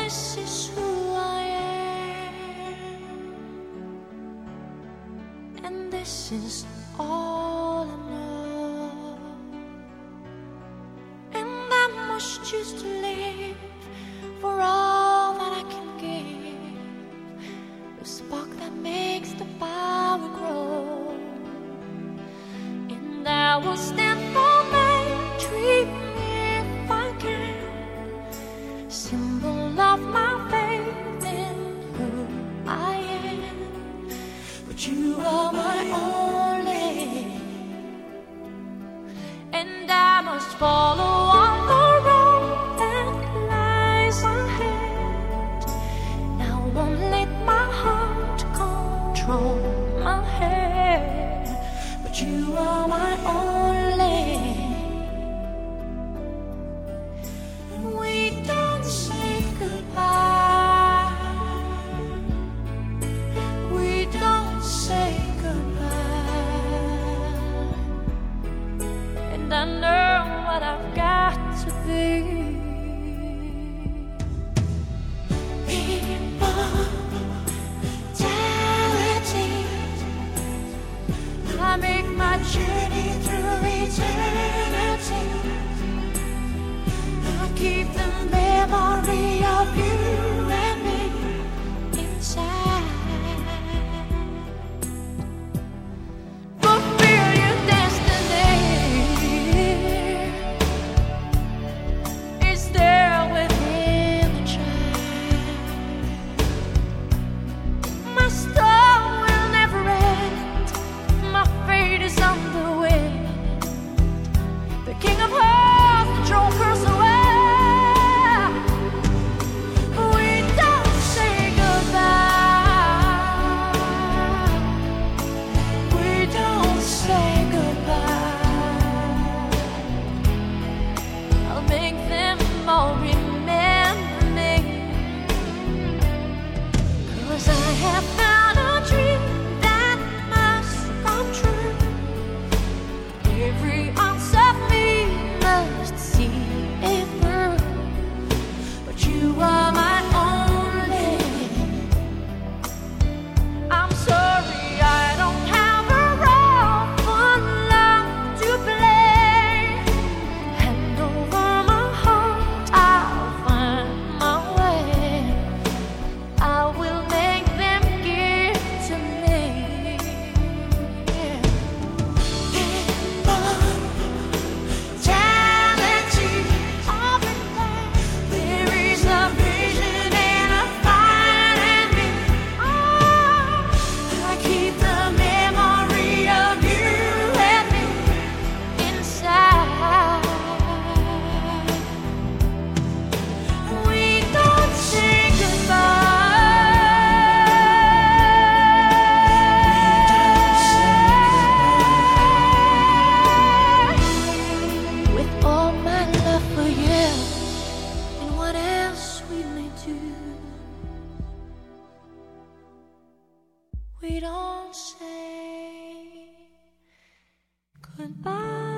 this is who I am, and this is all I know. And I must choose to live for all that I can give, the spark that makes the power grow. And I will stand for my dream if I can, symbol of my faith in who I am. But you are my only, and I must follow on the road that lies ahead. And I won't let my heart control my head. But you are my only. We don't say goodbye. We don't say goodbye. And I know what I've got to be. Immortality. I make my journey through eternity. I keep the memory of you and me inside. Fulfill your destiny. It's there within the child. My story will never end. My fate is on the wind. The King of Hearts, the throne curse away. We don't say goodbye. We don't say goodbye. I'll make them all remember me, 'cause I have found a dream that must come true. Every ounce of me must see it through. But you are my only. I'm sorry I don't have a role for love to play. Hand over my heart, I'll find my way. I will make them give to me. Immortality of it there. There is a vision and a fire in me. I keep the memory of you and me inside. We don't say goodbye. With all my love for you and what else we may do, we don't say goodbye.